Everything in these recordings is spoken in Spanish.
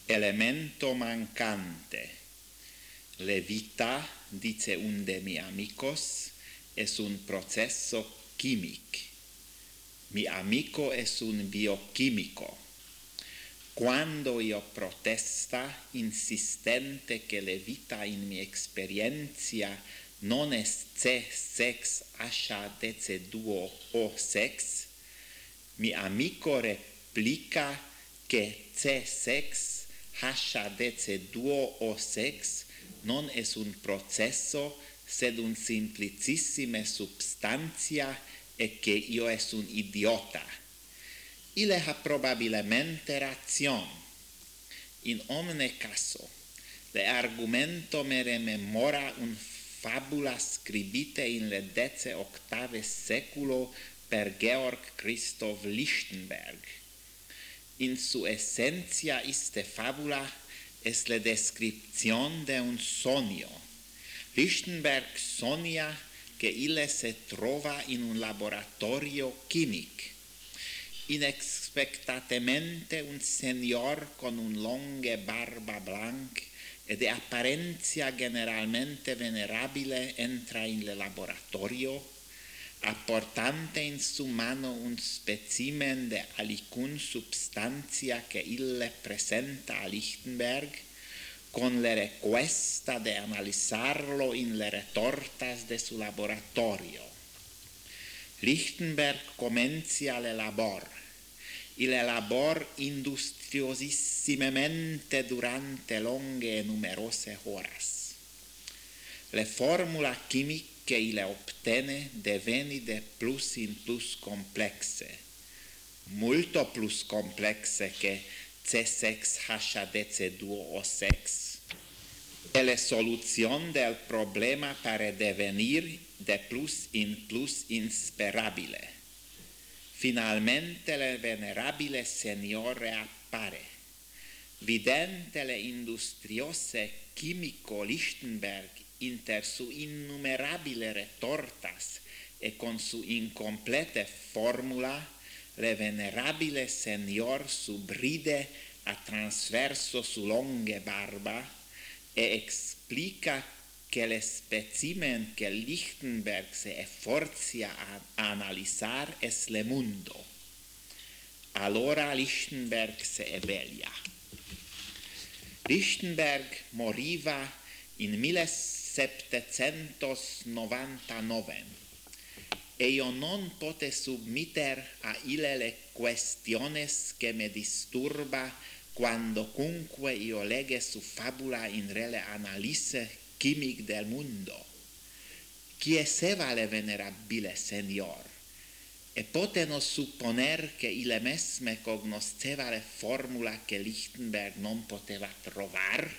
Elemento mancante. La vita, dice un de mis amigos, es un proceso químico. Mi amigo es un bioquímico. Cuando io protesta insistente che la vita in mia experiencia non es C6 H2O6, mi amico replica che C6 H2O6 non es un processo, sed un simplicissime substantia e che io es un idiota. Il ha probabilmente razione. In omne caso, le argumento me rememora un fabula scribite in le 18 seculo per Georg Christoph Lichtenberg. In su essentia iste fabula es la descripción de un sonio. Lichtenberg sonia che ille se trova in un laboratorio chimico. Inexpectatemente un señor con un longe barba blanca e de apparenza generalmente venerabile entra in el laboratorio, apportante in su mano un specimen de alicun substancia que ille presenta a Lichtenberg, con la requesta de analizarlo in le retortas de su laboratorio. Lichtenberg comencia le labor. Il labor industriosissimamente durante longe e numerose horas. Le formula chimiche che il obtiene deveni de plus in plus complexe, molto plus complexe che C6H12O6, e la solución del problema pare devenir de plus in plus insperabile. Finalmente el venerabile signore appare. Vidente le industriose chimico Lichtenberg inter su innumerabile retortas e con su incomplete formula, le venerabile signor subride a transverso su longe barba e explica que el specimen que Lichtenberg se esforcia a analizar es le mundo. Allora Lichtenberg se evelia. Lichtenberg moriva in 1799 e io non pote submiter a ille le questiones que me disturba quando cunque io lege su fabula in rele analise chimic del mundo. Chi esseva le venerabile senior? E poteno supponer che ille mesme cognosceva le formula che Lichtenberg non poteva trovar?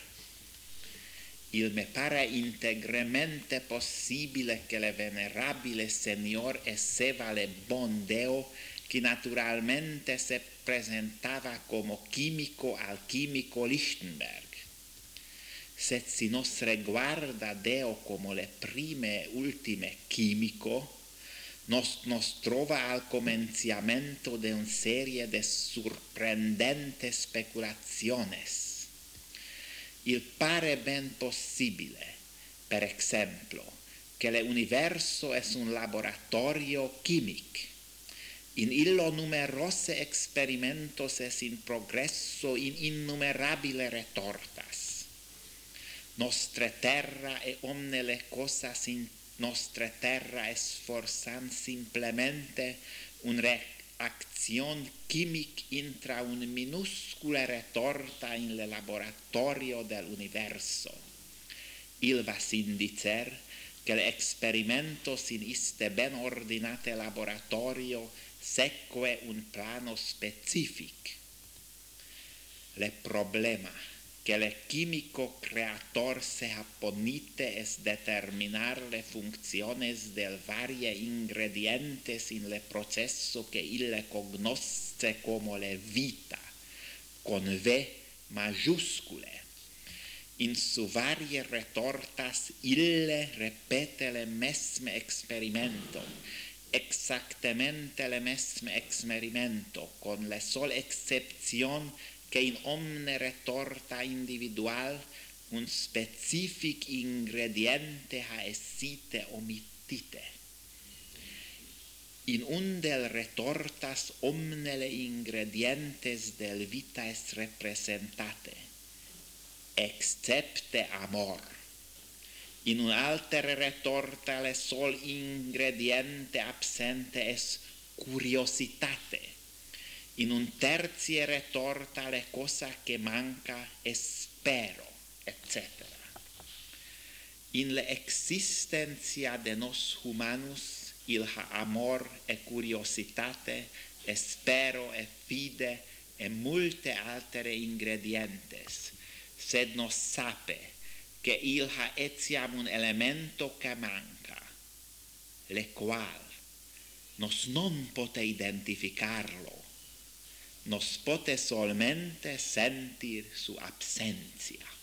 Il me pare integremente possibile che le venerabile senior esseva le bon Deo che naturalmente se presentava como chimico al chimico Lichtenberg. Se si nos reguarda Deo como le prime e ultime chimico, nos trova al comenciamento de una serie de sorprendentes speculaciones. Il pare ben possibile, per ejemplo, que el universo es un laboratorio químico. In illo numerose experimentos es in progresso in innumerabile retortas. Nostra terra e omne le cosas in nostra terra es forsan simplemente un reacción química intra un minuscula retorta in le laboratorio del universo. Il va sin dicer que el experimento sin iste ben ordinate laboratorio seque un plano specific. Le problema que el químico creator se ha ponite es determinar le funciones del varie ingredientes in le processo que ille cognosce como le vita, con V mayúscule. In su varie retortas ille repete le mesme experimento, exactamente le mesme experimento, con la sola excepción che in omne retorta individual un specific ingrediente ha essite omittite. In un del retortas omne le ingredientes del vita es representate, excepte amor. In un altere retorta le sol ingrediente absente es curiositate. In un tertie retorta le cosa que manca es spero, etc. In le existencia de nos humanus il ha amor e curiositate, e spero e fide e multe altere ingredientes, sed nos sape che il ha etiam un elemento che manca, le qual nos non pote identificarlo, nos pote solmente sentir su absentia.